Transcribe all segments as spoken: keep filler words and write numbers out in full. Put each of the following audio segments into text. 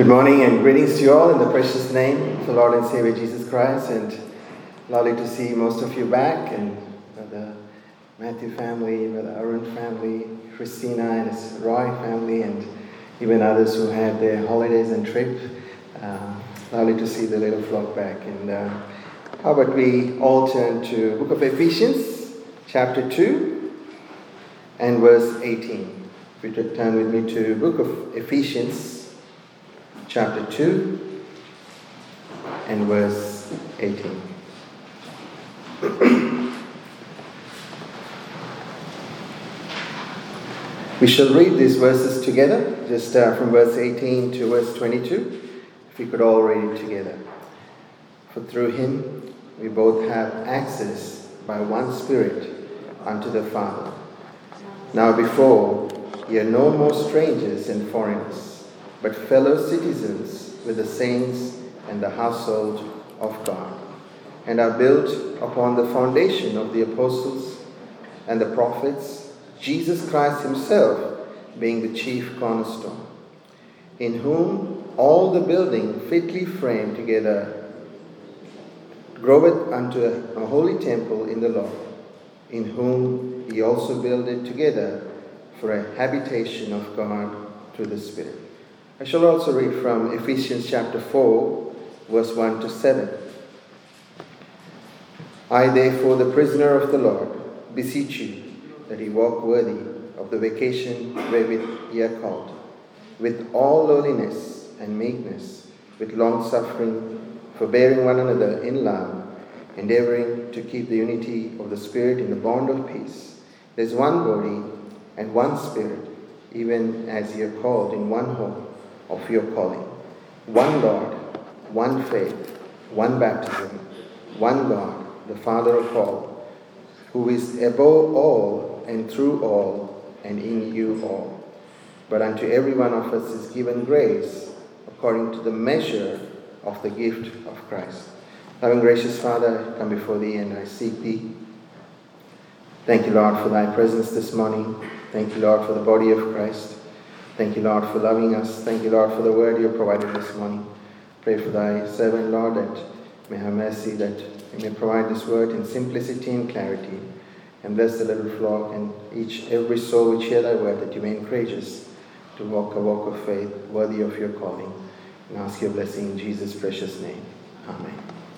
Good morning and greetings to you all in the precious name of the Lord and Savior Jesus Christ, and lovely to see most of you back, and the Matthew family, the Arun family, Christina and his Roy family, and even others who had their holidays and trip. Uh, lovely to see the little flock back. And uh, how about we all turn to book of Ephesians, chapter two and verse eighteen. If you turn with me to book of Ephesians, chapter two and verse eighteen. We shall read these verses together, just uh, from verse eighteen to verse twenty-two. If we could all read it together. For through him we both have access by one Spirit unto the Father. Now before ye are no more strangers and foreigners, but fellow citizens with the saints and the household of God, and are built upon the foundation of the apostles and the prophets, Jesus Christ himself being the chief cornerstone, in whom all the building fitly framed together groweth unto a holy temple in the Lord, in whom ye also builded together for a habitation of God through the Spirit. I shall also read from Ephesians chapter four, verse one to seven. I therefore, the prisoner of the Lord, beseech you that ye walk worthy of the vocation wherewith ye are called, with all lowliness and meekness, with long suffering, forbearing one another in love, endeavouring to keep the unity of the Spirit in the bond of peace. There is one body and one Spirit, even as ye are called in one hope of your calling. One Lord, one faith, one baptism, one God, the Father of all, who is above all and through all and in you all. But unto every one of us is given grace according to the measure of the gift of Christ. Loving gracious Father, I come before thee and I seek thee. Thank you, Lord, for thy presence this morning. Thank you, Lord, for the body of Christ. Thank you, Lord, for loving us. Thank you, Lord, for the word you have provided this morning. Pray for thy servant, Lord, that may have mercy, that you may provide this word in simplicity and clarity. And bless the little flock and each, every soul which hear thy word, that you may encourage us to walk a walk of faith worthy of your calling. And ask your blessing in Jesus' precious name. Amen.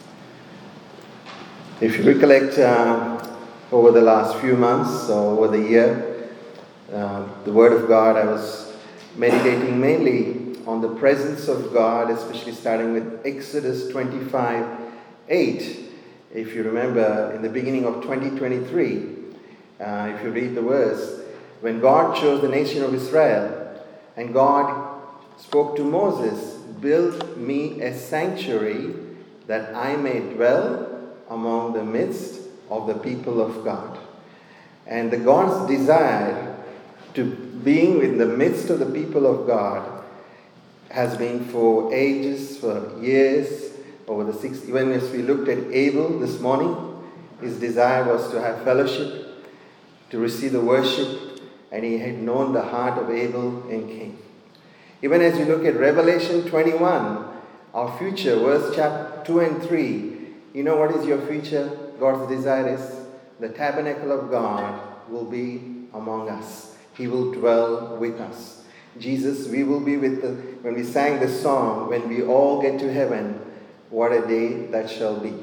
If you recollect, uh, over the last few months or over the year, uh, the Word of God, I was meditating mainly on the presence of God, especially starting with Exodus twenty-five eight. If you remember, in the beginning of twenty twenty-three, uh, if you read the verse, when God chose the nation of Israel, and God spoke to Moses, build me a sanctuary that I may dwell among the midst of the people of God. And the God's desire to being in the midst of the people of God has been for ages, for years, over the six, even as we looked at Abel this morning, his desire was to have fellowship, to receive the worship, and he had known the heart of Abel and Cain. Even as we look at Revelation twenty-one, our future, verse chapter two and three, you know what is your future? God's desire is the tabernacle of God will be among us. He will dwell with us. Jesus, we will be with the, when we sang the song, when we all get to heaven, what a day that shall be.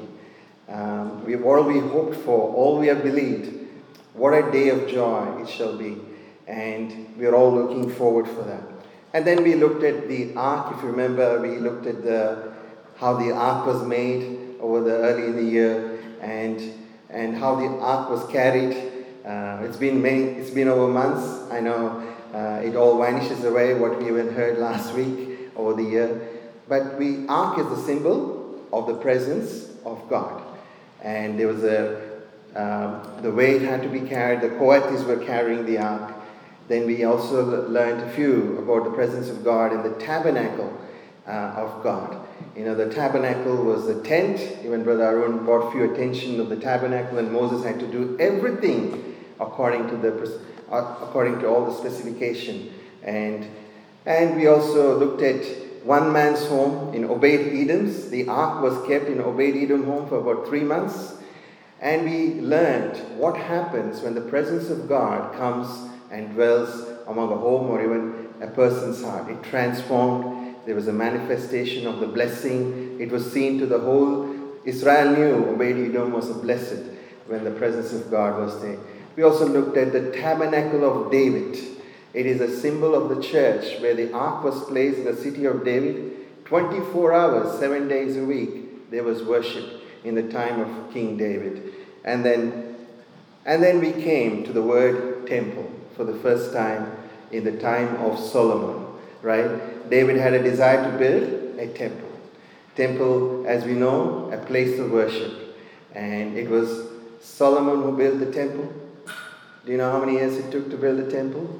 Um, we all we hoped for, all we have believed, what a day of joy it shall be. And we are all looking forward for that. And then we looked at the ark. If you remember, we looked at the how the ark was made over the early in the year, and and how the ark was carried. Uh, it's been many. It's been over months. I know uh, it all vanishes away. What we even heard last week over the year, but we ark is the symbol of the presence of God, and there was a um, the way it had to be carried. The Kohathites were carrying the ark. Then we also learned a few about the presence of God in the tabernacle uh, of God. You know, the tabernacle was the tent. Even Brother Arun brought few attention of the tabernacle, and Moses had to do everything according to the according to all the specification. And and we also looked at one man's home in Obed-Edom's. The ark was kept in Obed-Edom home for about three months. And we learned what happens when the presence of God comes and dwells among a home or even a person's heart. It transformed. There was a manifestation of the blessing. It was seen to the whole. Israel knew Obed-Edom was a blessed when the presence of God was there. We also looked at the tabernacle of David. It is a symbol of the church where the ark was placed in the city of David. twenty-four hours, seven days a week, there was worship in the time of King David. And then, and then we came to the word temple for the first time in the time of Solomon, right? David had a desire to build a temple. Temple, as we know, a place of worship. And it was Solomon who built the temple. Do you know how many years it took to build the temple?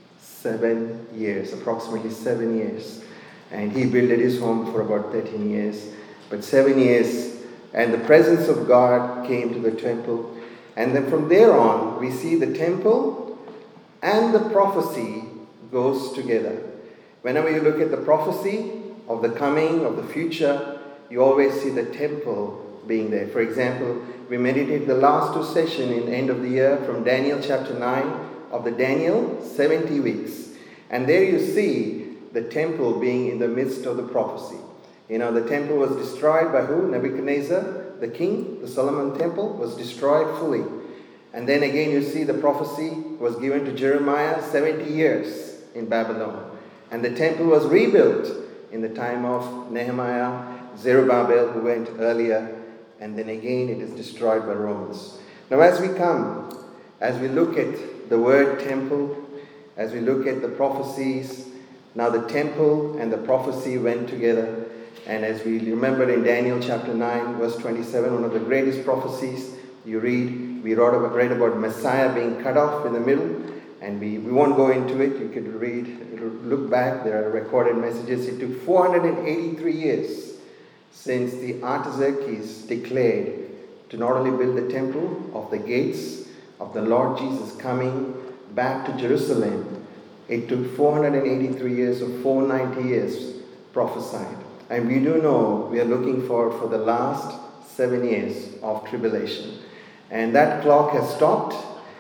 Seven years, approximately seven years. And he built his home for about thirteen years. But seven years, and the presence of God came to the temple. And then from there on, we see the temple and the prophecy goes together. Whenever you look at the prophecy of the coming, of the future, you always see the temple being there. For example, we meditated the last two sessions in the end of the year from Daniel chapter nine of the Daniel seventy weeks. And there you see the temple being in the midst of the prophecy. You know, the temple was destroyed by who? Nebuchadnezzar, the king. The Solomon temple was destroyed fully. And then again you see the prophecy was given to Jeremiah seventy years in Babylon. And the temple was rebuilt in the time of Nehemiah, Zerubbabel, who went earlier. And then again it is destroyed by Romans. Now as we come, as we look at the word temple, as we look at the prophecies, now the temple and the prophecy went together. And as we remember in Daniel chapter nine, verse twenty-seven, one of the greatest prophecies you read, we read about, read about Messiah being cut off in the middle. And we, we won't go into it. You could read, look back. There are recorded messages. It took four hundred eighty-three years since the Artaxerxes declared to not only build the temple of the gates of the Lord Jesus coming back to Jerusalem. It took four hundred eighty-three years or four hundred ninety years prophesied. And we do know we are looking forward for the last seven years of tribulation. And that clock has stopped.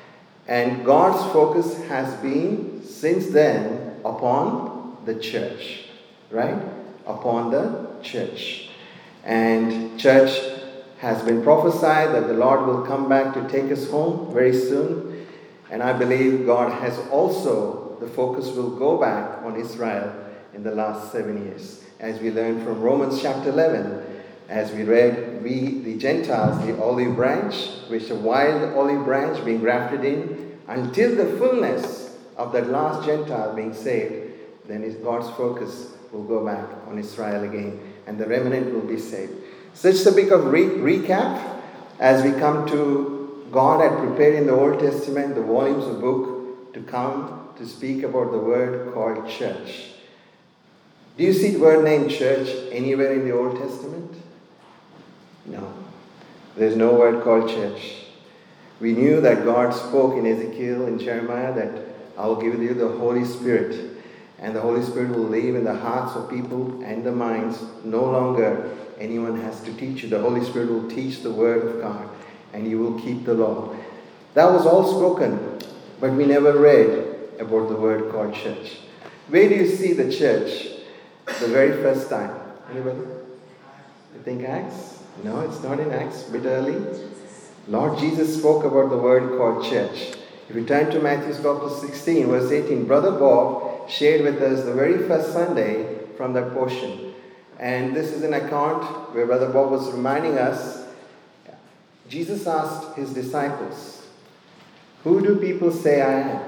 And God's focus has been since then upon the church. Right? Upon the church. And church has been prophesied that the Lord will come back to take us home very soon. And I believe God has also, the focus will go back on Israel in the last seven years. As we learned from Romans chapter eleven, as we read, we, the Gentiles, the olive branch, which a wild olive branch being grafted in, until the fullness of that last Gentile being saved, then God's focus will go back on Israel again, and the remnant will be saved. So it's a bit of re- recap as we come to God had prepared in the Old Testament the volumes of book to come to speak about the word called church. Do you see the word named church anywhere in the Old Testament? No. There's no word called church. We knew that God spoke in Ezekiel and Jeremiah that I will give you the Holy Spirit. And the Holy Spirit will live in the hearts of people and the minds. No longer anyone has to teach you. The Holy Spirit will teach the word of God. And you will keep the law. That was all spoken. But we never read about the word called church. Where do you see the church the very first time? Anybody? You think Acts? No, it's not in Acts. A bit early. Lord Jesus spoke about the word called church. If you turn to Matthew chapter sixteen, verse eighteen, Brother Bob shared with us the very first Sunday from that portion. And this is an account where Brother Bob was reminding us, Jesus asked his disciples, who do people say I am?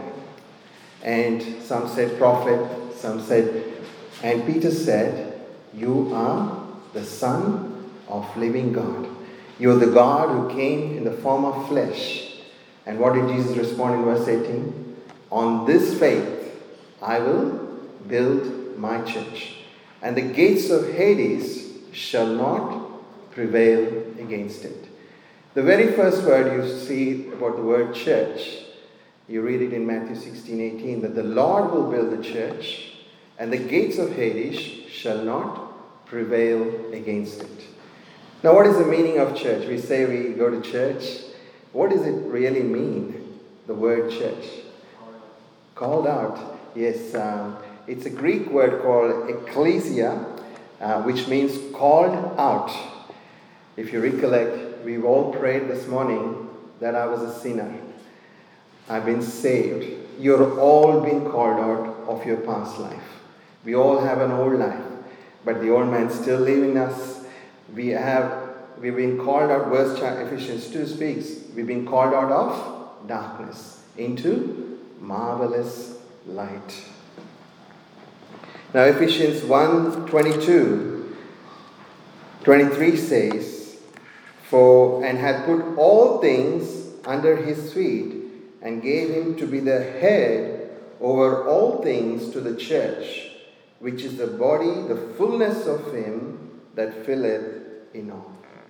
And some said prophet, some said, and Peter said, you are the Son of living God. You are the God who came in the form of flesh. And what did Jesus respond in verse eighteen? On this faith I will build my church, and the gates of Hades shall not prevail against it. The very first word you see about the word church, you read it in Matthew sixteen eighteen, that the Lord will build the church, and the gates of Hades shall not prevail against it. Now, what is the meaning of church? We say we go to church. What does it really mean, the word church? Called out. Yes, um, it's a Greek word called ecclesia, uh, which means called out. If you recollect, we've all prayed this morning that I was a sinner. I've been saved. You're all been called out of your past life. We all have an old life, but the old man's still living us. We have, we've been called out, verse Ephesians two speaks, we've been called out of darkness into marvelous light. Now Ephesians one twenty-two, twenty-three says, For and hath put all things under his feet, and gave him to be the head over all things to the church, which is the body, the fullness of him that filleth in all.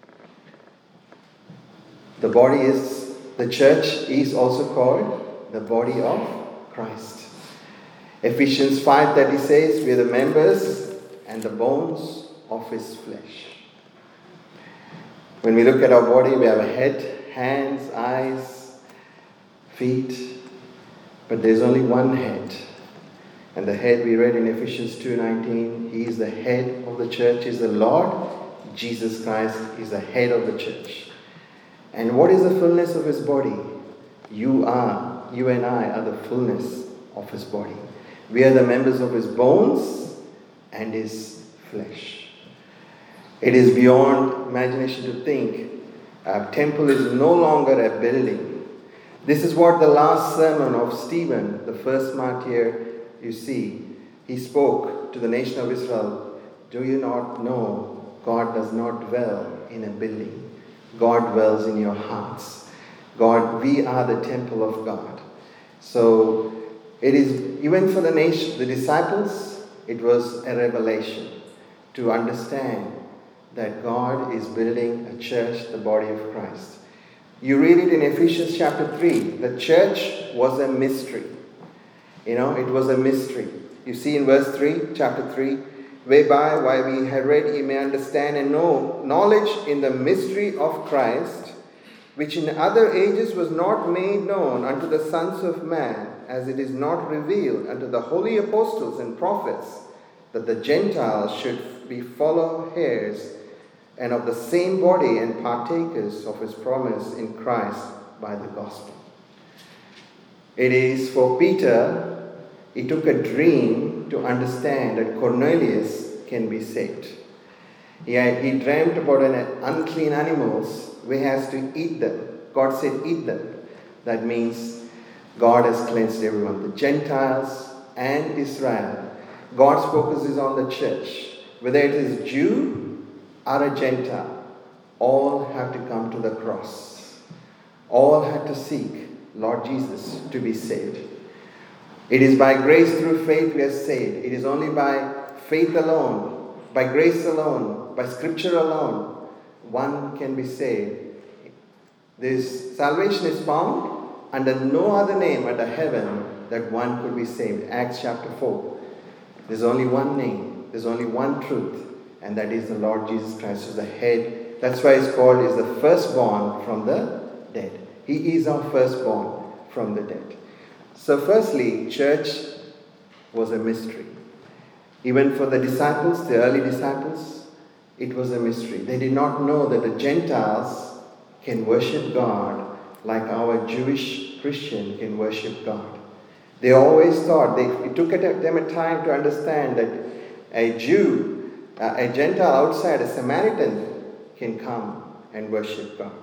The body is, the church is also called the body of Christ. Ephesians five thirty says, we are the members and the bones of his flesh. When we look at our body, we have a head, hands, eyes, feet, but there's only one head. And the head we read in Ephesians two nineteen, he is the head of the church, is the Lord. Jesus Christ is the head of the church. And what is the fullness of his body? You are, you and I are the fullness of his body. We are the members of his bones and his flesh. It is beyond imagination to think a temple is no longer a building. This is what the last sermon of Stephen, the first martyr, you see. He spoke to the nation of Israel. Do you not know God does not dwell in a building? God dwells in your hearts. God, we are the temple of God. So it is, even for the nation, the disciples, it was a revelation to understand that God is building a church, the body of Christ. You read it in Ephesians chapter three. The church was a mystery. You know, it was a mystery. You see in verse three, chapter three, whereby while we have read, ye may understand and know knowledge in the mystery of Christ, which in other ages was not made known unto the sons of man, as it is not revealed unto the holy apostles and prophets, that the Gentiles should be fellow heirs and of the same body and partakers of his promise in Christ by the gospel. It is for Peter, it took a dream to understand that Cornelius can be saved. He, had, he dreamt about an unclean animals where he has to eat them. God said, eat them. That means God has cleansed everyone, the Gentiles and Israel. God's focus is on the church. Whether it is Jew or a Gentile, all have to come to the cross. All have to seek Lord Jesus to be saved. It is by grace through faith we are saved. It is only by faith alone, by grace alone, by scripture alone, one can be saved. This salvation is found under no other name under heaven that one could be saved. Acts chapter four. There's only one name. There's only one truth. And that is the Lord Jesus Christ, who's the head. That's why he's called is the firstborn from the dead. He is our firstborn from the dead. So firstly, church was a mystery. Even for the disciples, the early disciples, it was a mystery. They did not know that the Gentiles can worship God like our Jewish Christian can worship God. They always thought, they, it took them a time to understand that a Jew, a Gentile outside, a Samaritan, can come and worship God.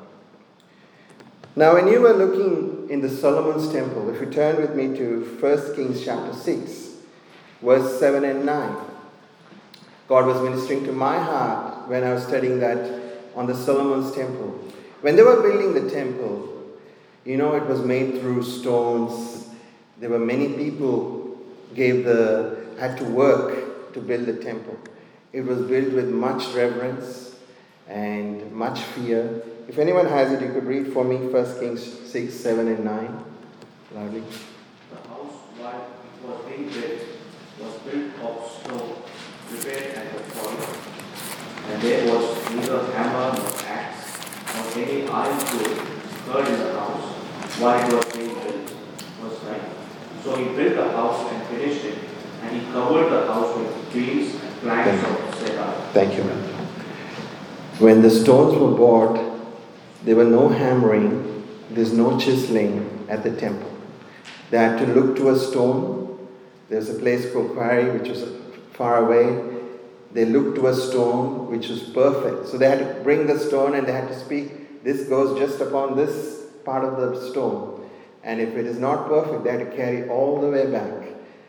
Now, when you were looking in the Solomon's temple, if you turn with me to First Kings chapter six, verse seven and nine, God was ministering to my heart when I was studying that on the Solomon's temple. When they were building the temple, you know, it was made through stones. There were many people gave the had to work to build the temple. It was built with much reverence and much fear. If anyone has it, you could read for me First Kings six, seven, and nine. Loudly. The house while it was being built was built of stone, prepared at the point, and there was neither hammer nor axe nor any iron tool heard in the house while it was being built. Verse nine. So he built the house and finished it, and he covered the house with trees and planks of cedar. Thank you, man. When the stones were brought, there were no hammering, there's no chiseling at the temple. They had to look to a stone. There's a place called Quarry, which was far away. They looked to a stone which was perfect. So they had to bring the stone and they had to speak, this goes just upon this part of the stone. And if it is not perfect, they had to carry all the way back.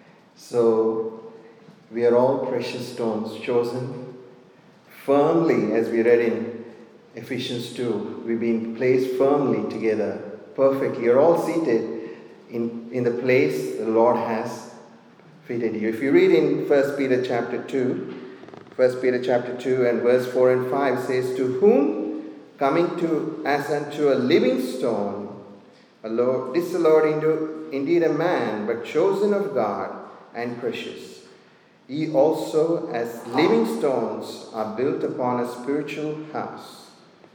So we are all precious stones, chosen firmly, as we read in Ephesians two. We've been placed firmly together, perfectly. You're all seated in, in the place the Lord has fitted you. If you read in First Peter chapter two, First Peter chapter two and verse four and five says, to whom coming to as unto a living stone, allowed, disallowed into indeed a man, but chosen of God and precious. Ye also as living stones are built upon a spiritual house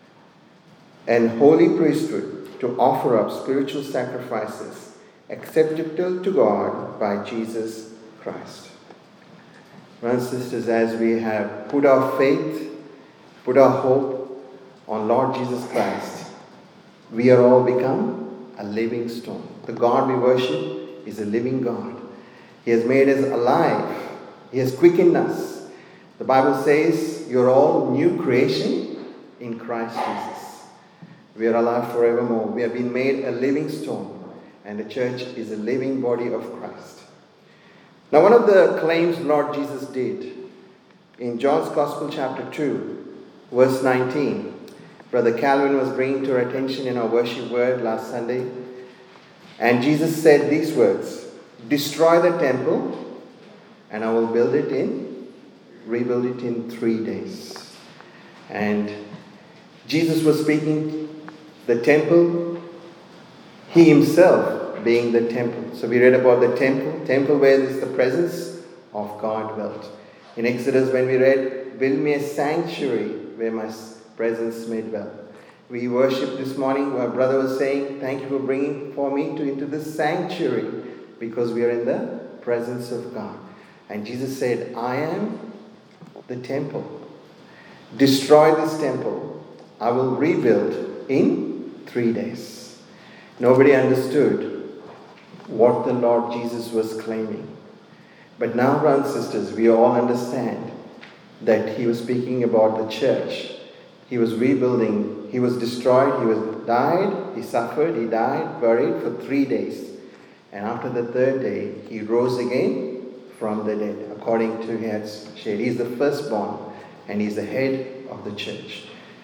and holy priesthood to offer up spiritual sacrifices acceptable to God by Jesus Christ. Brothers and sisters, as we have put our faith, put our hope on Lord Jesus Christ, we are all become a living stone. The God we worship is a living God. He has made us alive. He has quickened us. The Bible says you're all new creation in Christ Jesus. We are alive forevermore. We have been made a living stone, and the church is a living body of Christ. Now, one of the claims Lord Jesus did in John's Gospel chapter two, verse nineteen, Brother Calvin was bringing to our attention in our worship word last Sunday. And Jesus said these words, destroy the temple and I will build it in, rebuild it in three days. And Jesus was speaking the temple, he himself being the temple. So we read about the temple, temple where is the presence of God dwelt. In Exodus when we read, build me a sanctuary where my presence may dwell. We worshiped this morning, our brother was saying, thank you for bringing for me to into this sanctuary because we are in the presence of God. And Jesus said, I am the temple. Destroy this temple. I will rebuild in three days. Nobody understood what the Lord Jesus was claiming. But now, brothers and sisters, we all understand that he was speaking about the church. He was rebuilding. He was destroyed. He was died. He suffered. He died, buried for three days. And after the third day, he rose again from the dead, according to his shade. He's the firstborn, and he's the head of the church.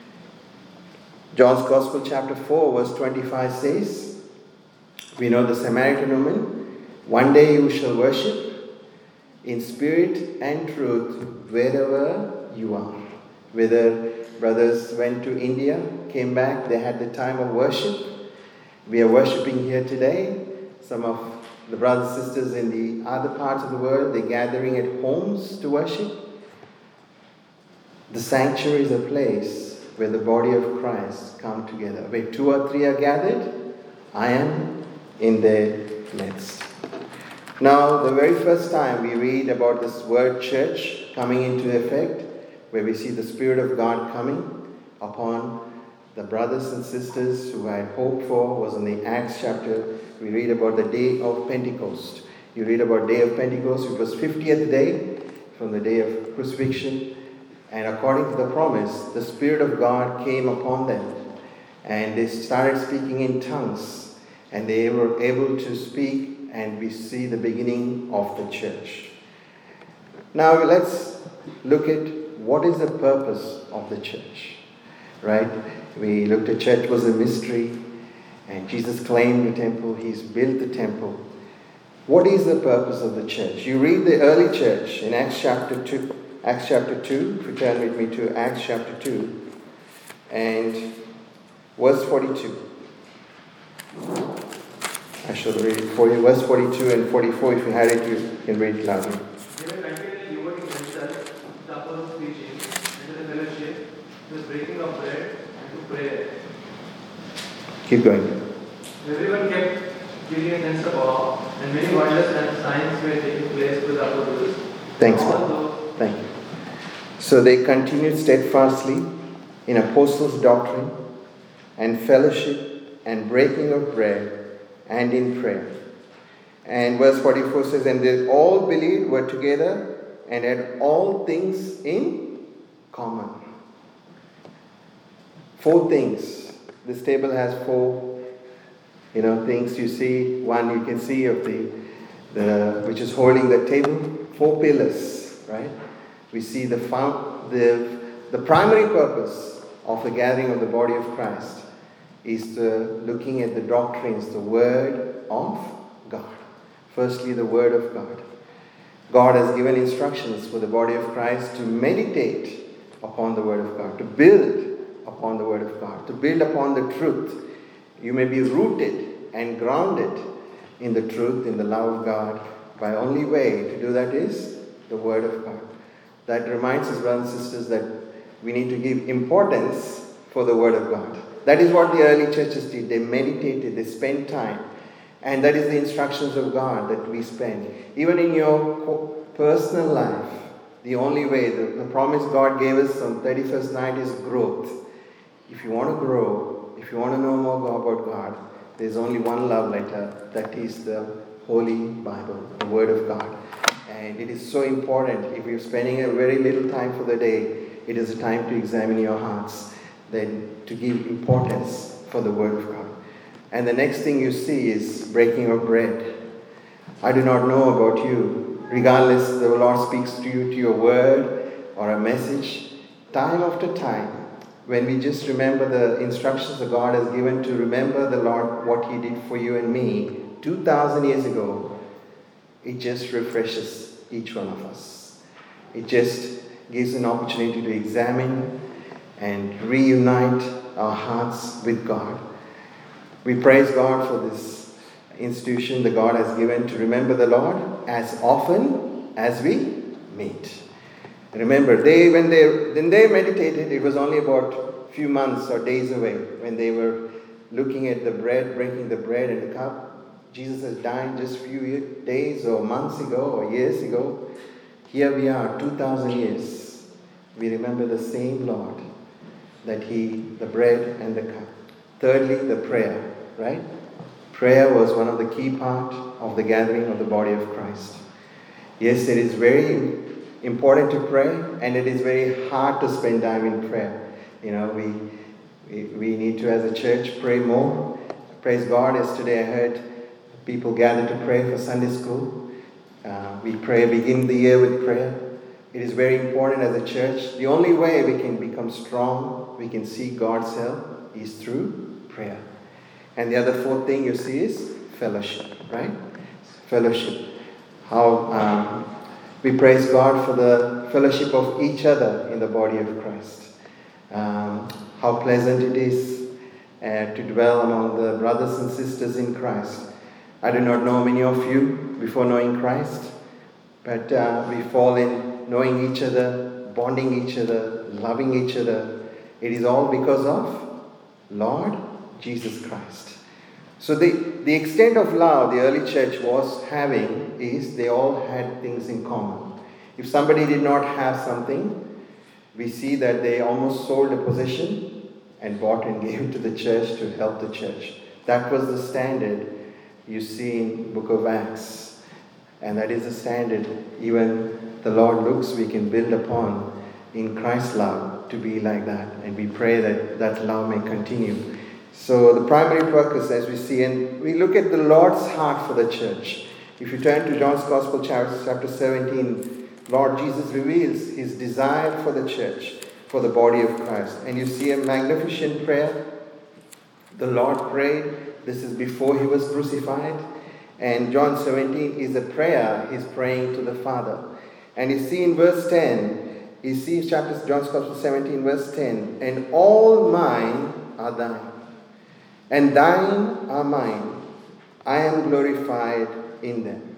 John's Gospel chapter four, verse twenty-five says, we know the Samaritan woman, one day you shall worship in spirit and truth wherever you are. Whether brothers went to India, came back, they had the time of worship. We are worshiping here today. Some of the brothers and sisters in the other parts of the world, they're gathering at homes to worship. The sanctuary is a place where the body of Christ come together. Where two or three are gathered, I am in their midst. Now, the very first time we read about this word church coming into effect, where we see the Spirit of God coming upon the brothers and sisters who I had hoped for, was in the Acts chapter. We read about the day of Pentecost. You read about day of Pentecost. It was fiftieth day from the day of crucifixion. And according to the promise, the Spirit of God came upon them. And they started speaking in tongues. And they were able to speak. And we see the beginning of the church. Now let's look at what is the purpose of the church. Right? We looked at church was a mystery. And Jesus claimed the temple. He's built the temple. What is the purpose of the church? You read the early church in Acts chapter two. Acts chapter two. If you turn with me to Acts chapter two. And verse forty-two. I shall read it for you. Verse forty-two and forty-four. If you had it, you can read it loudly. They were continually devoting themselves Keep going. Everyone kept giving a sense of awe, and many wonders and signs were taking place through the apostles. Thanks, Although Paul. Thank you. So they continued steadfastly in apostles' doctrine and fellowship and breaking of bread and in prayer. And verse forty-four says, and they all believed, were together, and had all things in common. Four things. This table has four, you know, things you see. One you can see of the, the which is holding the table. Four pillars, right? We see the found, the the primary purpose of the gathering of the body of Christ is the looking at the doctrines, the Word of God. Firstly, the Word of God. God has given instructions for the body of Christ to meditate upon the Word of God, to build upon the Word of God, to build upon the truth. You may be rooted and grounded in the truth, in the love of God. By only way to do that is the Word of God. That reminds us, brothers and sisters, that we need to give importance for the Word of God. That is what the early churches did. They meditated, they spent time. And that is the instructions of God that we spend. Even in your personal life, the only way, the, the promise God gave us on thirty-first night is growth. If you want to grow, if you want to know more about God, there's only one love letter, that is the Holy Bible, the Word of God. And it is so important. If you're spending a very little time for the day, it is a time to examine your hearts, then to give importance for the Word of God. And the next thing you see is breaking of bread. I do not know about you. Regardless, the Lord speaks to you, to your word or a message, time after time, when we just remember the instructions that God has given to remember the Lord, what He did for you and me two thousand years ago, it just refreshes each one of us. It just gives an opportunity to examine and reunite our hearts with God. We praise God for this institution that God has given to remember the Lord as often as we meet. Remember, they when they when they meditated, it was only about a few months or days away when they were looking at the bread, breaking the bread and the cup. Jesus has died just a few days or months ago or years ago. Here we are, two thousand years. We remember the same Lord, that He, the bread and the cup. Thirdly, the prayer, right? Prayer was one of the key part of the gathering of the body of Christ. Yes, it is very important to pray, and it is very hard to spend time in prayer. You know, we we, we need to, as a church, pray more. Praise God, yesterday I heard people gather to pray for Sunday school. Uh, we pray, begin the year with prayer. It is very important as a church. The only way we can become strong, we can see God's help, is through prayer. And the other fourth thing you see is fellowship, right? Fellowship. How um, we praise God for the fellowship of each other in the body of Christ. Um, how pleasant it is uh, to dwell among the brothers and sisters in Christ. I do not know many of you before knowing Christ, but uh, we fall in knowing each other, bonding each other, loving each other. It is all because of Lord Jesus Christ. So the, the extent of love the early church was having is they all had things in common. If somebody did not have something, we see that they almost sold a possession and bought and gave it to the church to help the church. That was the standard you see in the book of Acts. And that is the standard even the Lord looks we can build upon in Christ's love to be like that. And we pray that that love may continue. So the primary purpose, as we see, and we look at the Lord's heart for the church. If you turn to John's Gospel, chapter seventeen, Lord Jesus reveals His desire for the church, for the body of Christ. And you see a magnificent prayer. The Lord prayed. This is before He was crucified. And John seventeen is a prayer He's praying to the Father. And you see in verse ten, you see chapter John's Gospel seventeen, verse ten, and all mine are thine, and thine are mine. I am glorified in them.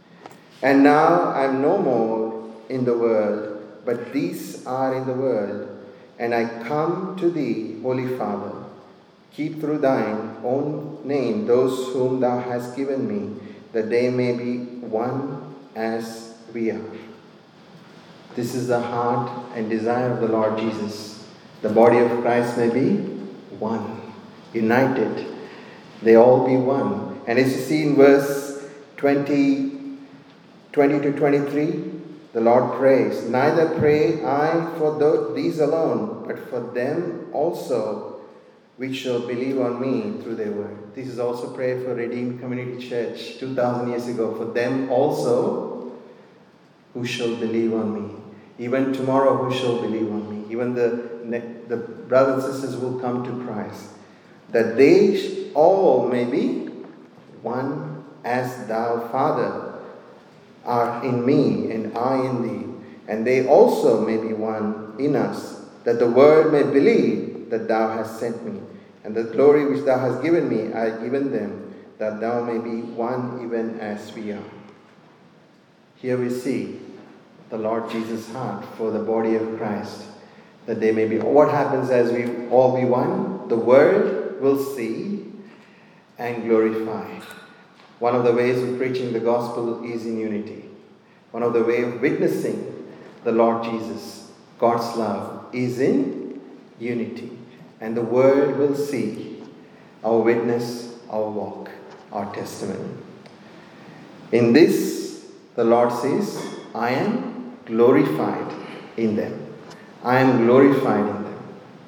And now I am no more in the world, but these are in the world, and I come to thee, Holy Father. keep through thine own name those whom thou hast given me, that they may be one as we are. This is the heart and desire of the Lord Jesus. The body of Christ may be one, united. They all be one. And as you see in verse twenty, twenty to twenty-three, the Lord prays, neither pray I for these alone, but for them also which shall believe on me through their word. This is also prayer for Redeemed Community Church two thousand years ago. For them also who shall believe on me. Even tomorrow who shall believe on me. Even the, the brothers and sisters will come to Christ. That they all may be one as thou, Father, art in me and I in thee. And they also may be one in us, that the world may believe that thou hast sent me. And the glory which thou hast given me, I have given them, that thou may be one even as we are. Here we see the Lord Jesus' heart for the body of Christ, that they may be. What happens as we all be one? The world will see and glorify. One of the ways of preaching the gospel is in unity. One of the ways of witnessing the Lord Jesus, God's love, is in unity. And the world will see our witness, our walk, our testimony. In this, the Lord says, I am glorified in them. I am glorified in them.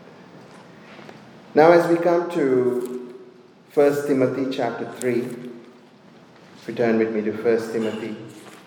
Now as we come to First Timothy chapter three, return with me to First Timothy.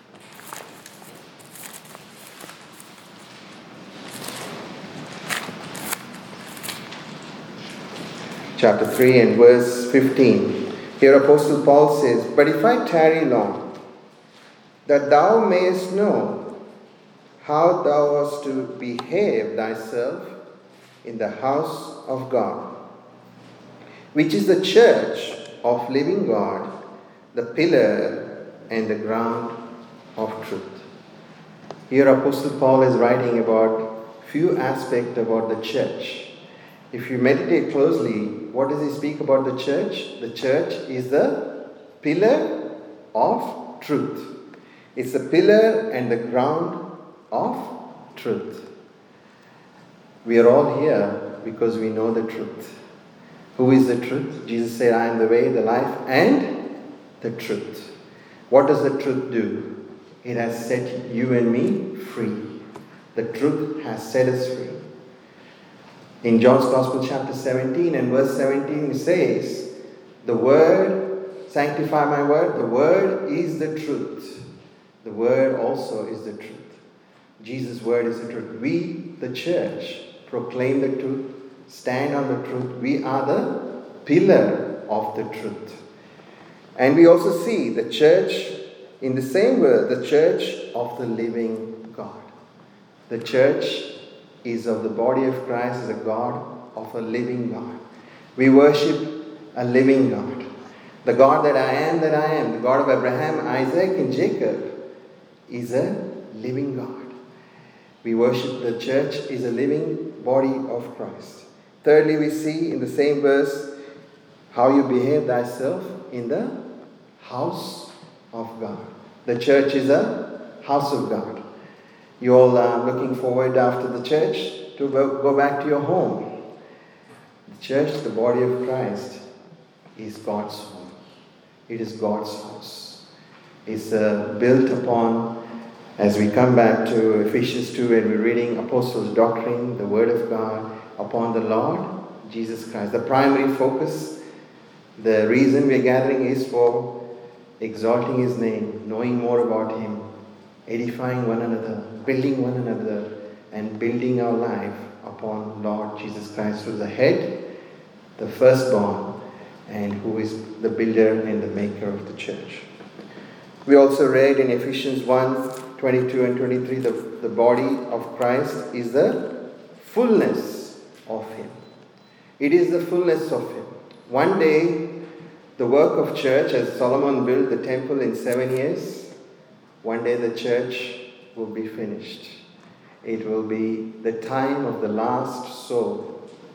Chapter three and verse fifteen. Here Apostle Paul says, but if I tarry long, that thou mayest know how thou hast to behave thyself in the house of God, which is the church of living God, the pillar and the ground of truth. Here Apostle Paul is writing about few aspects about the church. If you meditate closely, what does he speak about the church? The church is the pillar of truth. It's the pillar and the ground of truth. We are all here because we know the truth. Who is the truth? Jesus said, I am the way, the life, and the truth. What does the truth do? It has set you and me free. The truth has set us free. In John's Gospel chapter seventeen and verse seventeen it says, the word, sanctify my word, the word is the truth. The word also is the truth. Jesus' word is the truth. We, the church, proclaim the truth, stand on the truth. We are the pillar of the truth. And we also see the church, in the same word, the church of the living God. The church is of the body of Christ, is a God of a living God. We worship a living God. The God that I am, that I am, the God of Abraham, Isaac, and Jacob, is a living God. We worship the church is a living body of Christ. Thirdly, we see in the same verse how you behave thyself in the house of God. The church is a house of God. You all are looking forward after the church to go back to your home. The church, the body of Christ, is God's home. It is God's house. It's uh, built upon, as we come back to Ephesians two and we're reading Apostles' doctrine, the Word of God, upon the Lord Jesus Christ. The primary focus, the reason we're gathering is for exalting His name, knowing more about Him, edifying one another, building one another, and building our life upon Lord Jesus Christ, who is the head, the firstborn, and who is the builder and the maker of the church. We also read in Ephesians one, twenty-two and twenty-three, the, the body of Christ is the fullness of Him. It is the fullness of Him. One day, the work of church, as Solomon built the temple in seven years, one day the church will be finished. It will be the time of the last soul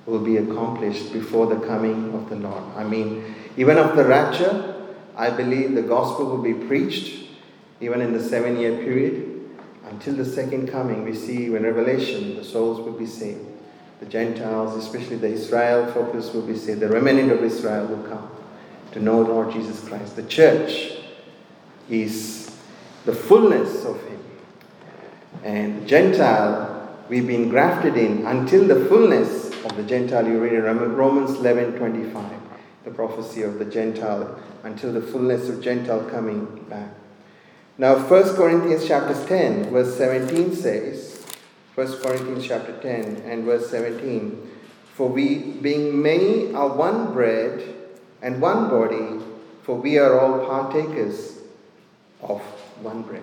will be accomplished before the coming of the Lord. I mean, even after the rapture, I believe the gospel will be preached, even in the seven-year period. Until the second coming, we see in Revelation, the souls will be saved. The Gentiles, especially the Israel focus, will be saved. The remnant of Israel will come to know Lord Jesus Christ. The church is the fullness of Him. And the Gentile, we've been grafted in until the fullness of the Gentile. You read in Romans eleven twenty-five, the prophecy of the Gentile, until the fullness of Gentile coming back. Now, First Corinthians chapter ten, verse seventeen says, First Corinthians chapter ten and verse seventeen, for we, being many, are one bread and one body, for we are all partakers of one bread.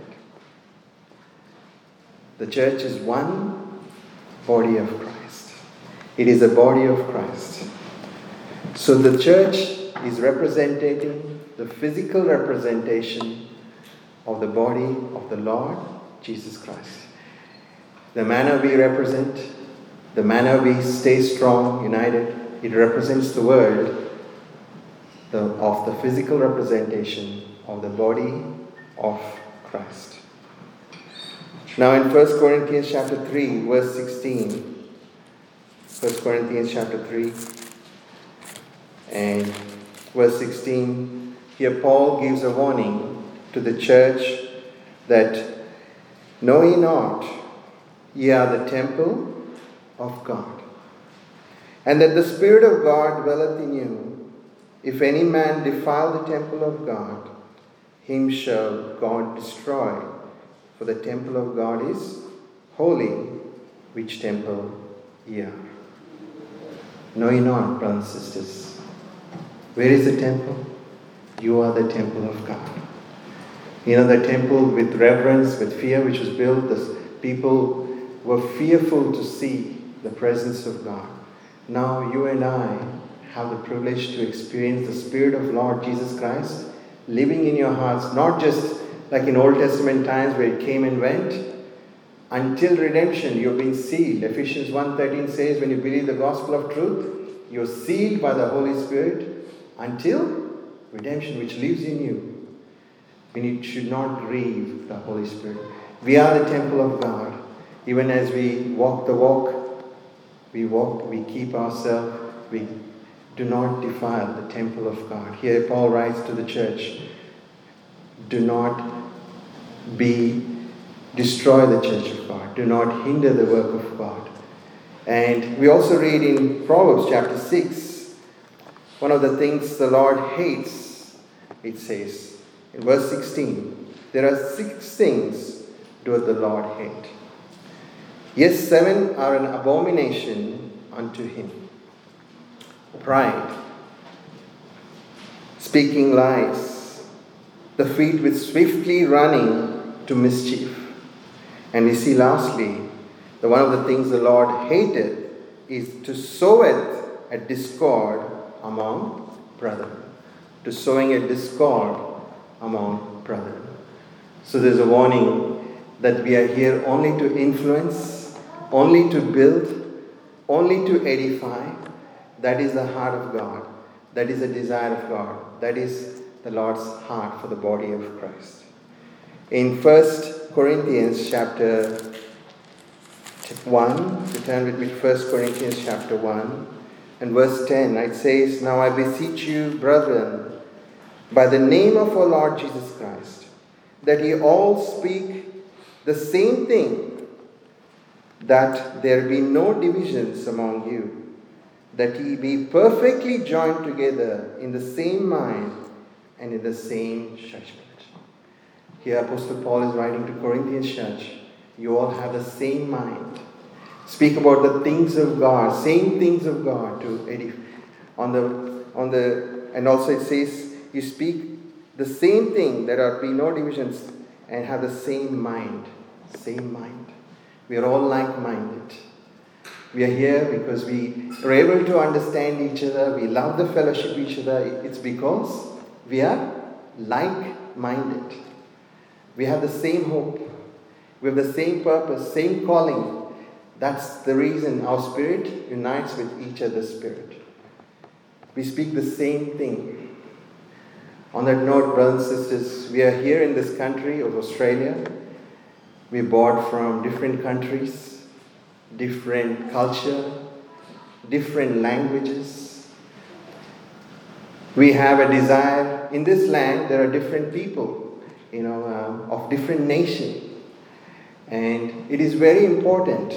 The church is one body of Christ. It is a body of Christ. So the church is representing the physical representation of the body of the Lord Jesus Christ. The manner we represent, the manner we stay strong, united, it represents the word the, of the physical representation of the body of Christ. Now in First Corinthians chapter three, verse sixteen, First Corinthians chapter three and verse sixteen, here Paul gives a warning to the church that, know ye not, ye are the temple of God, and that the Spirit of God dwelleth in you. If any man defile the temple of God, him shall God destroy. For the temple of God is holy, which temple ye are. Know ye not, brothers and sisters, where is the temple? You are the temple of God. You know, the temple with reverence, with fear, which was built, the people were fearful to see the presence of God. Now you and I have the privilege to experience the Spirit of Lord Jesus Christ living in your hearts, not just like in Old Testament times where it came and went. Until redemption, you've been sealed. Ephesians one thirteen says, when you believe the gospel of truth, you're sealed by the Holy Spirit until redemption, which lives in you. And you should not grieve the Holy Spirit. We are the temple of God. Even as we walk the walk, we walk, we keep ourselves, we do not defile the temple of God. Here Paul writes to the church, do not be, destroy the church of God. Do not hinder the work of God. And we also read in Proverbs chapter six, one of the things the Lord hates, it says, in verse sixteen, there are six things doeth the Lord hate. Yes, seven are an abomination unto him. Pride, speaking lies, the feet with swiftly running to mischief. And we see lastly, that one of the things the Lord hated is to soweth a discord among brethren. To sowing a discord among brethren. So there's a warning that we are here only to influence, only to build, only to edify. That is the heart of God. That is the desire of God. That is the Lord's heart for the body of Christ. In First Corinthians chapter one, to turn with me to First Corinthians chapter one and verse ten, it says, now I beseech you, brethren, by the name of our Lord Jesus Christ, that ye all speak the same thing, that there be no divisions among you, that ye be perfectly joined together in the same mind and in the same judgment. Here Apostle Paul is writing to Corinthians church. You all have the same mind. Speak about the things of God, same things of God to edify. On the on the and also it says you speak the same thing, there are be no divisions, and have the same mind. Same mind. We are all like-minded. We are here because we are able to understand each other. We love the fellowship each other. It's because we are like-minded. We have the same hope. We have the same purpose, same calling. That's the reason our spirit unites with each other's spirit. We speak the same thing. On that note, brothers and sisters, we are here in this country of Australia. We bought from different countries, different culture, different languages. We have a desire. In this land, there are different people, you know, um, of different nations. And it is very important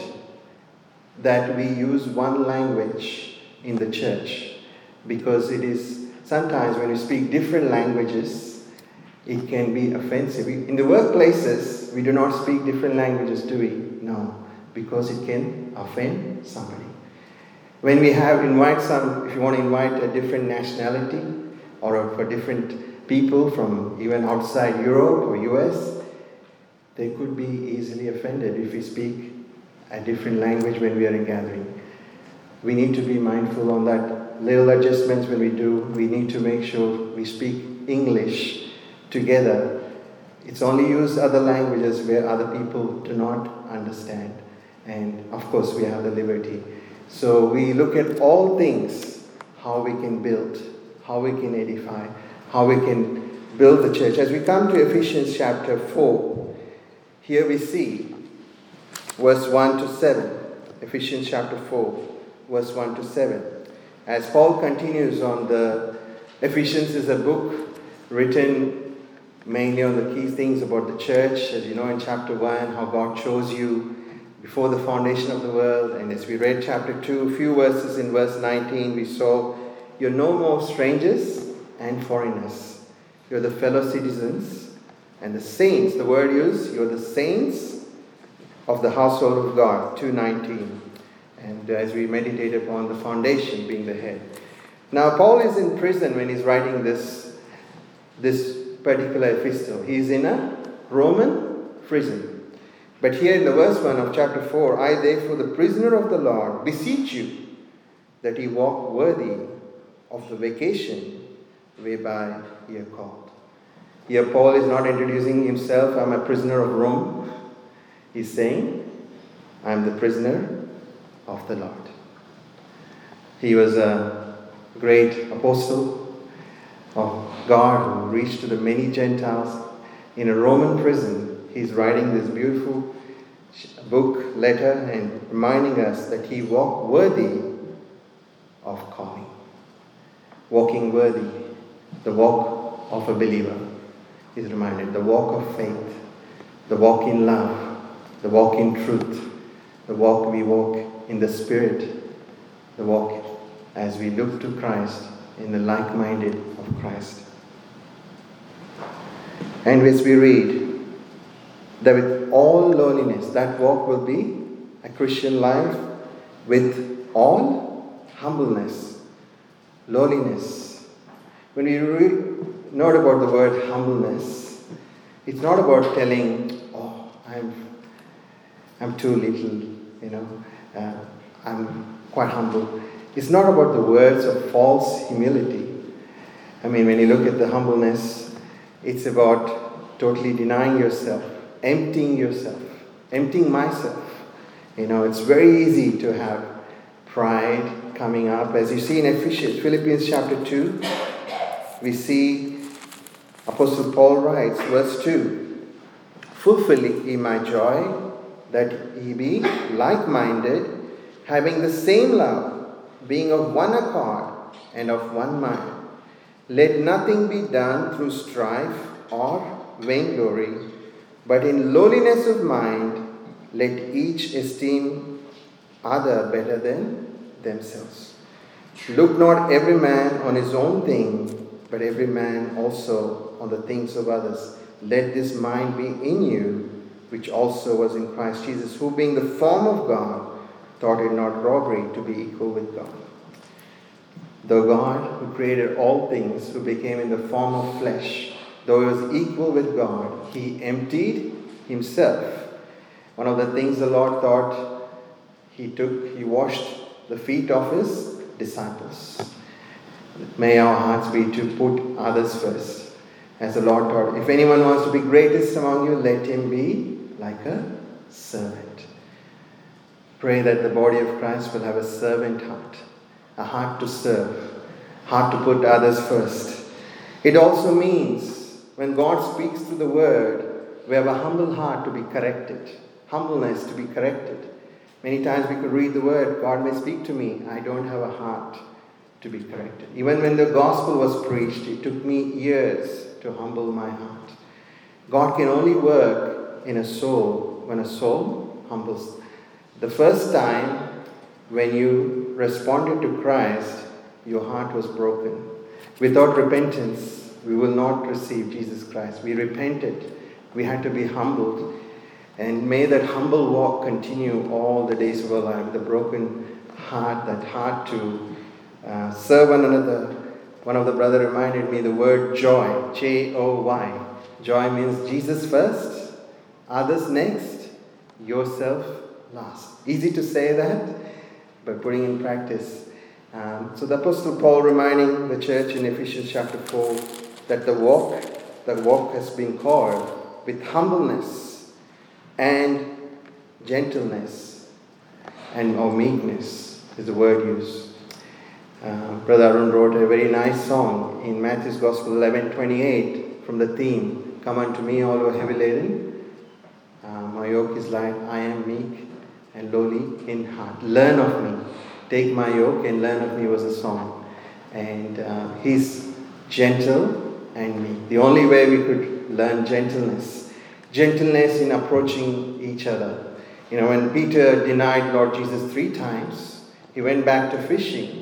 that we use one language in the church, because it is sometimes when we speak different languages, it can be offensive. In the workplaces, we do not speak different languages, do we? No, because it can offend somebody. When we have invite some, if you want to invite a different nationality or for different people from even outside Europe or U S, they could be easily offended if we speak a different language when we are in gathering. We need to be mindful on that. Little adjustments when we do. We need to make sure we speak English together. It's only use other languages where other people do not understand. And of course we have the liberty. So we look at all things, how we can build, how we can edify, how we can build the church. As we come to Ephesians chapter four, here we see verse one to seven. Ephesians chapter four, verse one to seven. As Paul continues on the, Ephesians is a book written mainly on the key things about the church. As you know in chapter one, how God chose you before the foundation of the world. And as we read chapter two, a few verses in verse nineteen, we saw, you're no more strangers and foreigners. You're the fellow citizens and the saints. The word used, you're the saints of the household of God, two nineteen. And as we meditate upon the foundation being the head. Now Paul is in prison when he's writing this, this particular epistle. He's in a Roman prison. But here in the verse one of chapter four, I therefore the prisoner of the Lord beseech you that ye walk worthy of the vocation whereby ye are called. Here Paul is not introducing himself, I'm a prisoner of Rome. He's saying, I'm the prisoner of the Lord. He was a great apostle of God who reached to the many Gentiles. In a Roman prison, he's writing this beautiful book, letter, and reminding us that he walked worthy of calling. Walking worthy, the walk of a believer. He's reminded, the walk of faith, the walk in love, the walk in truth, the walk we walk in the Spirit, the walk as we look to Christ in the like-minded of Christ. And as we read that with all lowliness, that walk will be a Christian life with all humbleness, lowliness. When we read, note about the word humbleness, it's not about telling, oh, I'm, I'm too little, you know, uh, I'm quite humble. It's not about the words of false humility. I mean, when you look at the humbleness, it's about totally denying yourself, emptying yourself, emptying myself. You know, it's very easy to have pride coming up. As you see in Ephesians, Philippians chapter two, we see Apostle Paul writes, verse two, fulfilling ye my joy, that ye be like-minded, having the same love, being of one accord and of one mind. Let nothing be done through strife or vainglory, but in lowliness of mind, let each esteem other better than themselves. Look not every man on his own thing, but every man also on the things of others. Let this mind be in you, which also was in Christ Jesus, who being the form of God, thought it not robbery to be equal with God. Though God, who created all things, who became in the form of flesh, though he was equal with God, he emptied himself. One of the things the Lord thought, he took, he washed the feet of his disciples. May our hearts be to put others first. As the Lord taught, if anyone wants to be greatest among you, let him be like a servant. Pray that the body of Christ will have a servant heart, a heart to serve, heart to put others first. It also means when God speaks through the word, we have a humble heart to be corrected, humbleness to be corrected. Many times we could read the word, God may speak to me, I don't have a heart to be corrected. Even when the gospel was preached, it took me years to humble my heart. God can only work in a soul when a soul humbles. The first time when you responded to Christ, your heart was broken. Without repentance, we will not receive Jesus Christ. We repented. We had to be humbled. And may that humble walk continue all the days of our life. The broken heart, that heart to uh, serve one another. One of the brothers reminded me the word joy, J O Y. Joy means Jesus first, others next, yourself last. Easy to say that, but putting in practice. Um, so the Apostle Paul reminding the church in Ephesians chapter four that the walk, the walk has been called with humbleness and gentleness and or meekness is the word used. Uh, Brother Arun wrote a very nice song in Matthew's Gospel eleven twenty-eight from the theme, "Come unto me, all who are heavy laden. Uh, my yoke is light, I am meek and lowly in heart. Learn of me. Take my yoke and learn of me" was a song. And uh, he's gentle and meek. The only way we could learn gentleness. Gentleness in approaching each other. You know, when Peter denied Lord Jesus three times, he went back to fishing.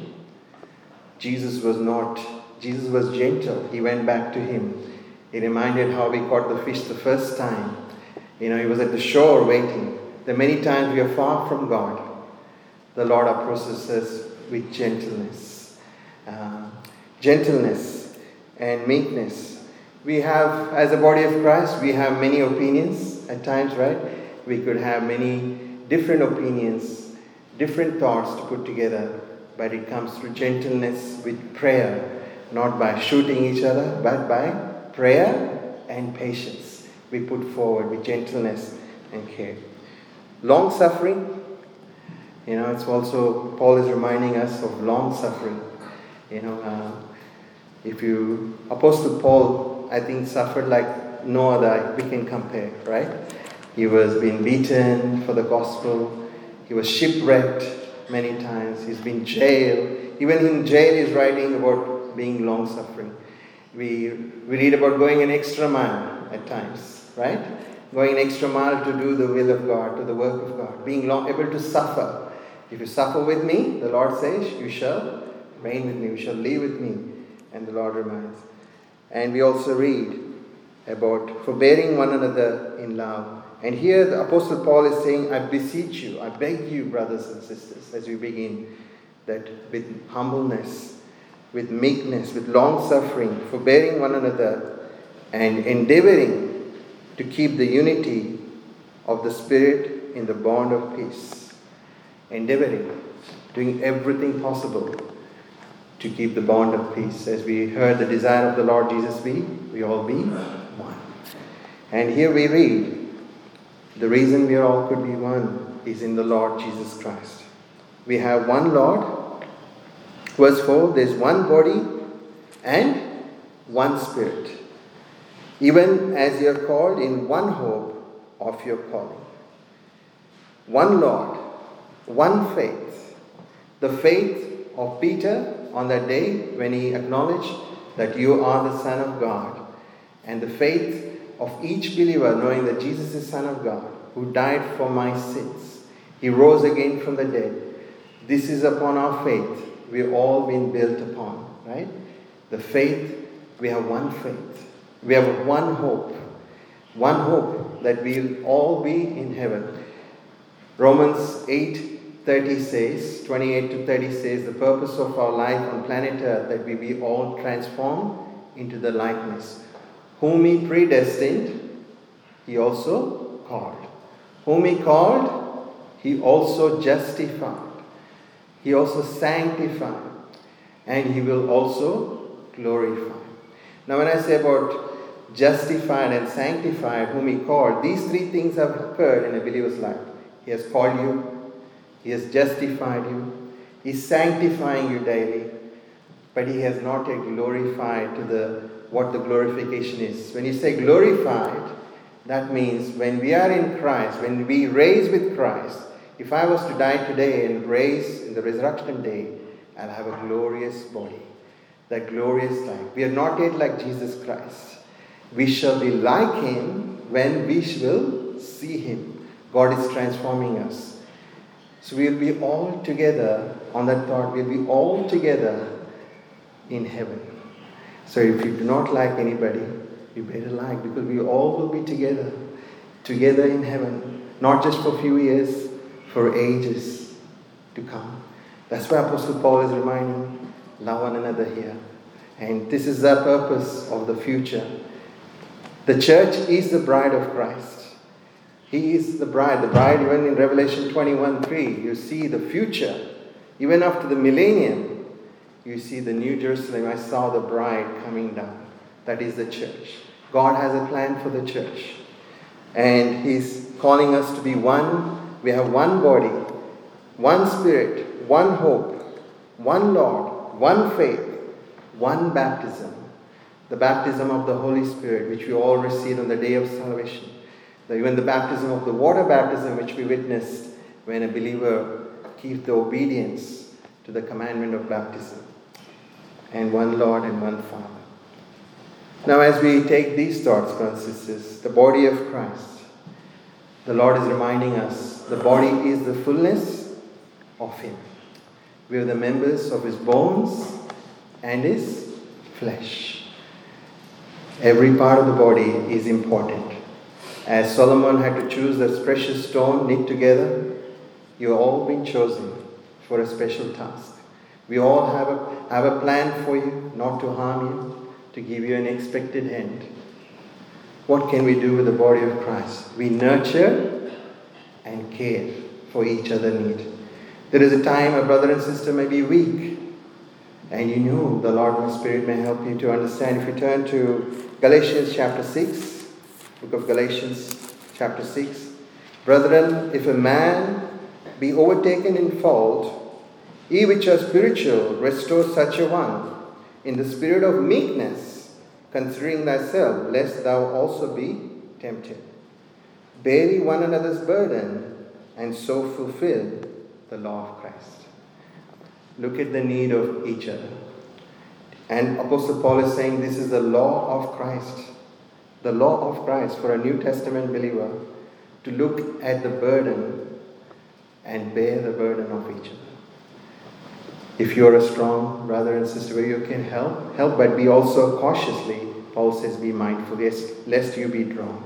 Jesus was not, Jesus was gentle. He went back to him. He reminded how we caught the fish the first time. You know, he was at the shore waiting. There are many times we are far from God. The Lord approaches us with gentleness. Uh, gentleness and meekness. We have, as a body of Christ, we have many opinions at times, right? We could have many different opinions, different thoughts to put together, but it comes through gentleness with prayer, not by shooting each other, but by prayer and patience. We put forward with gentleness and care. Long suffering. You know, it's also, Paul is reminding us of long suffering. You know, uh, if you, Apostle Paul, I think, suffered like no other we can compare, right? He was being beaten for the gospel. He was shipwrecked many times. He's been jailed. Even in jail, he's writing about being long suffering. We, we read about going an extra mile at times, right? Going an extra mile to do the will of God, to the work of God. Being long, able to suffer. If you suffer with me, the Lord says, you shall reign with me, you shall live with me. And the Lord reminds. And we also read about forbearing one another in love. And here the Apostle Paul is saying, I beseech you, I beg you, brothers and sisters, as we begin, that with humbleness, with meekness, with long suffering, forbearing one another, and endeavoring to keep the unity of the Spirit in the bond of peace. Endeavoring, doing everything possible to keep the bond of peace. As we heard the desire of the Lord Jesus be, we all be one. And here we read, the reason we all could be one is in the Lord Jesus Christ. We have one Lord. Verse four, there's one body and one Spirit. Even as you are called in one hope of your calling. One Lord, one faith. The faith of Peter on that day when he acknowledged that you are the Son of God. And the faith of each believer knowing that Jesus is Son of God, who died for my sins. He rose again from the dead. This is upon our faith we've all been built upon, right? The faith, we have one faith. We have one hope. One hope that we'll all be in heaven. Romans eight thirty says, twenty-eight to thirty says, the purpose of our life on planet Earth that we be all transformed into the likeness. Whom he predestined, he also called. Whom he called, he also justified. He also sanctified. And he will also glorify. Now when I say about justified and sanctified, whom he called, these three things have occurred in a believer's life. He has called you. He has justified you. He's sanctifying you daily. But He has not yet glorified to the what the glorification is. When you say glorified, that means when we are in Christ, when we raise with Christ, if I was to die today and raise in the resurrection day, I'll have a glorious body, that glorious life. We are not yet like Jesus Christ. We shall be like Him when we will see Him. God is transforming us. So we'll be all together on that thought. We'll be all together in heaven. So if you do not like anybody, you better like, because we all will be together, together in heaven, not just for a few years, for ages to come. That's why Apostle Paul is reminding, love one another here. And this is the purpose of the future. The church is the bride of Christ. He is the bride. The bride, even in Revelation twenty-one three, you see the future. Even after the millennium, you see the New Jerusalem. I saw the bride coming down. That is the church. God has a plan for the church. And He's calling us to be one. We have one body, one spirit, one hope, one Lord, one faith, one baptism. The baptism of the Holy Spirit, which we all received on the day of salvation. Even the baptism of the water baptism, which we witnessed when a believer keeps the obedience to the commandment of baptism. And one Lord and one Father. Now as we take these thoughts, brothers and sisters, the body of Christ, the Lord is reminding us, the body is the fullness of Him. We are the members of His bones and His flesh. Every part of the body is important. As Solomon had to choose the precious stone knit together, you have all been chosen for a special task. We all have a, have a plan for you, not to harm you, to give you an expected end. What can we do with the body of Christ? We nurture and care for each other's need. There is a time a brother and sister may be weak, and you know the Lord and Spirit may help you to understand. If you turn to Galatians chapter six, book of Galatians chapter six. Brethren, if a man be overtaken in fault, ye which are spiritual, restore such a one in the spirit of meekness, considering thyself, lest thou also be tempted. Bear ye one another's burden, and so fulfill the law of Christ. Look at the need of each other. And Apostle Paul is saying this is the law of Christ. The law of Christ for a New Testament believer to look at the burden and bear the burden of each other. If you are a strong brother and sister where you can help, help, but be also cautiously, Paul says, be mindful, lest you be drawn.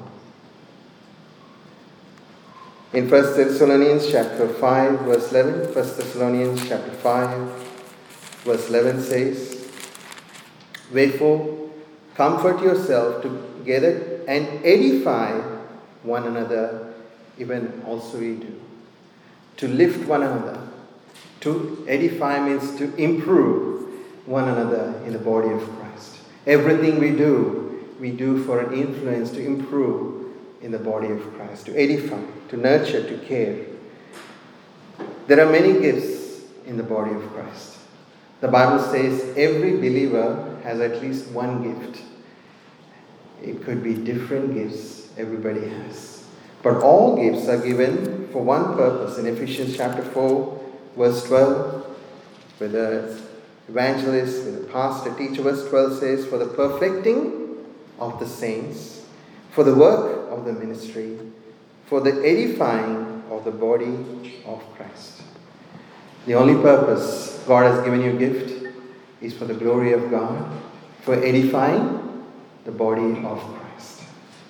In First Thessalonians chapter five, verse eleven, First Thessalonians chapter five, verse eleven says, wherefore, comfort yourself together and edify one another, even also we do. To lift one another. To edify means to improve one another in the body of Christ. Everything we do, we do for an influence to improve in the body of Christ. To edify, to nurture, to care. There are many gifts in the body of Christ. The Bible says every believer has at least one gift. It could be different gifts everybody has. But all gifts are given for one purpose. In Ephesians chapter four, verse twelve, whether it's evangelist, whether pastor, teacher, verse twelve says, for the perfecting of the saints, for the work of the ministry, for the edifying of the body of Christ. The only purpose God has given you a gift is for the glory of God, for edifying the body of Christ.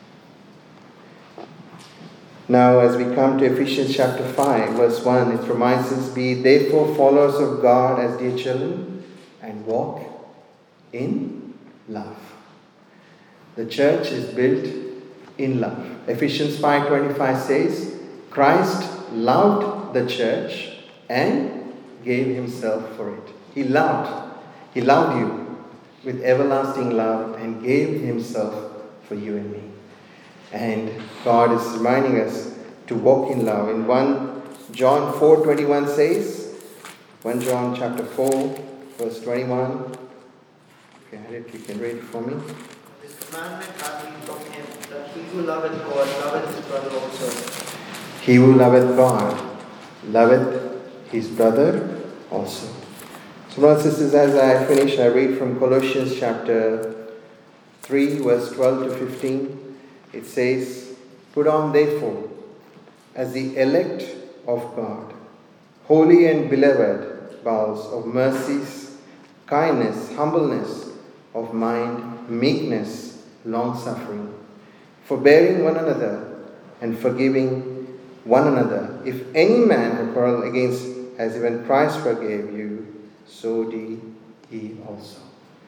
Now, as we come to Ephesians chapter five, verse one, it reminds us, be therefore followers of God as dear children, and walk in love. The church is built in love. Ephesians five twenty-five says, Christ loved the church and gave Himself for it. He loved. He loved you with everlasting love and gave Himself for you and me. And God is reminding us to walk in love. In First John four twenty-one says, First John chapter four, verse twenty-one. Okay, you can read it for me. This commandment hath we from him, that he who loveth God loveth his brother also. He who loveth God loveth his brother also. So, brothers and sisters, as I finish, I read from Colossians chapter three, verse twelve to fifteen. It says, Put on therefore, as the elect of God, holy and beloved, bowels of mercies, kindness, humbleness of mind, meekness, long-suffering, forbearing one another, and forgiving one another. If any man have quarrel against, as even Christ forgave you, so do ye also.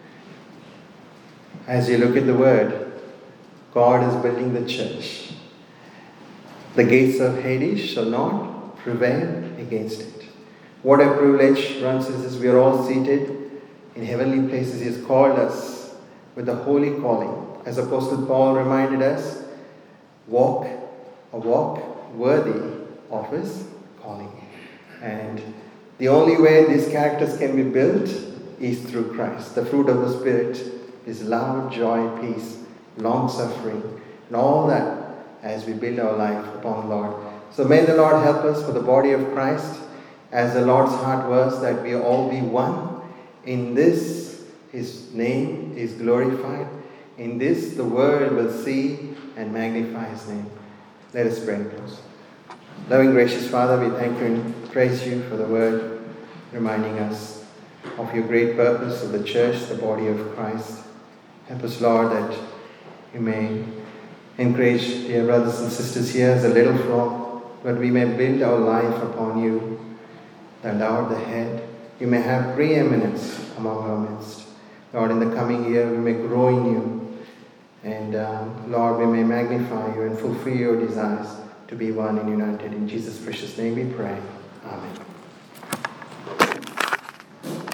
As you look at the word, God is building the church. The gates of Hades shall not prevail against it. What a privilege, brothers and sisters, we are all seated in heavenly places. He has called us with a holy calling. As Apostle Paul reminded us, walk a walk worthy of his calling. And the only way these characters can be built is through Christ. The fruit of the Spirit is love, joy, peace, long-suffering, and all that as we build our life upon the Lord. So may the Lord help us for the body of Christ, as the Lord's heart was, that we all be one. In this, his name is glorified. In this, the world will see and magnify his name. Let us pray and close. Loving, gracious Father, we thank you and praise you for the word, reminding us of your great purpose of the church, the body of Christ. Help us, Lord, that you may encourage dear brothers and sisters here as a little flock, but we may build our life upon you, that thou art the head. You may have preeminence among our midst. Lord, in the coming year, we may grow in you. And um, Lord, we may magnify you and fulfill your desires to be one and united. In Jesus' precious name we pray. Amen.